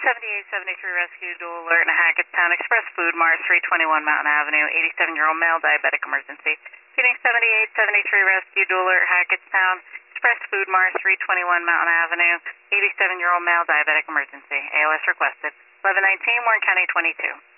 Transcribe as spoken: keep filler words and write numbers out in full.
seventy-eight seventy-three rescue dual alert in Hackettstown Express Food Mart, three twenty-one Mountain Avenue, eighty-seven-year-old male, diabetic emergency. Feeding seventy-eight seventy-three rescue dual alert Hackettstown Express Food Mart, three twenty-one Mountain Avenue, eighty-seven-year-old male, diabetic emergency. A L S requested. eleven nineteen, Warren County twenty-two.